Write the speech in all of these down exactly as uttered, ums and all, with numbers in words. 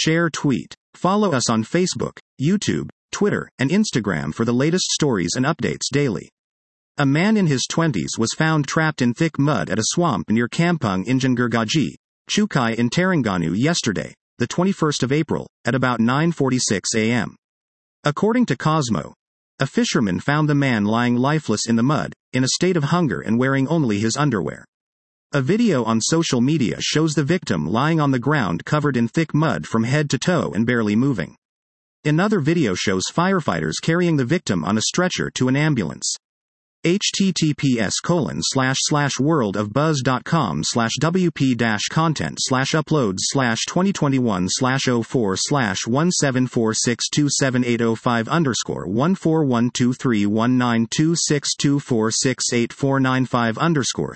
Share tweet. Follow us on Facebook, YouTube, Twitter, and Instagram for the latest stories and updates daily. A man in his twenties was found trapped in thick mud at a swamp near Kampung Injengirgaji, Chukai in Terengganu yesterday, the twenty-first of April, at about nine forty-six a m According to Cosmo, a fisherman found the man lying lifeless in the mud, in a state of hunger and wearing only his underwear. A video on social media shows the victim lying on the ground covered in thick mud from head to toe and barely moving. Another video shows firefighters carrying the victim on a stretcher to an ambulance. https colon slash slash worldofbuzz.com slash wp dash content slash uploads slash 2021 slash 04 slash 174627805 underscore 141231926246849 underscore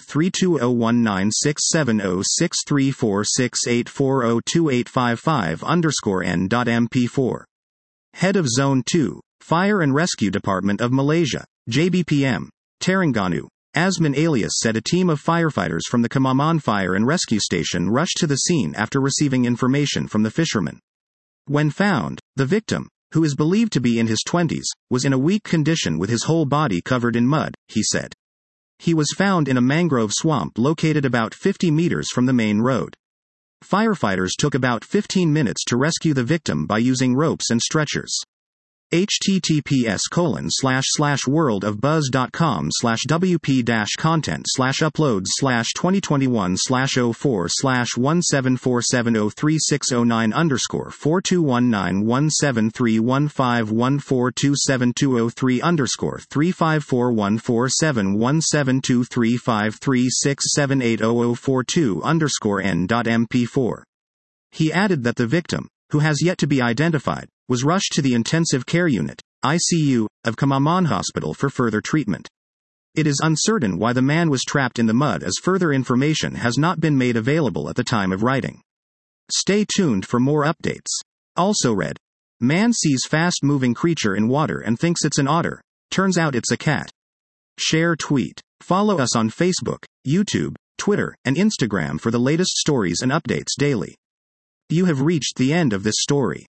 3201967063468402855 underscore n dot m p four. Head of Zone two, Fire and Rescue Department of Malaysia, J B P M, Terengganu, Azman Alias said a team of firefighters from the Kemaman Fire and Rescue Station rushed to the scene after receiving information from the fisherman. When found, the victim, who is believed to be in his twenties, was in a weak condition with his whole body covered in mud, he said. He was found in a mangrove swamp located about fifty meters from the main road. Firefighters took about fifteen minutes to rescue the victim by using ropes and stretchers. https colon slash slash worldofbuzz.com slash wp dash content slash uploads slash 2021 slash 04 slash 174703609 underscore 4219173151427203 underscore 35414717235367800042 underscore n dot m p four. He added that the victim, who has yet to be identified, was rushed to the intensive care unit, I C U, of Kemaman Hospital for further treatment. It is uncertain why the man was trapped in the mud, as further information has not been made available at the time of writing. Stay tuned for more updates. Also read, man sees fast-moving creature in water and thinks it's an otter, turns out it's a cat. Share tweet. Follow us on Facebook, YouTube, Twitter, and Instagram for the latest stories and updates daily. You have reached the end of this story.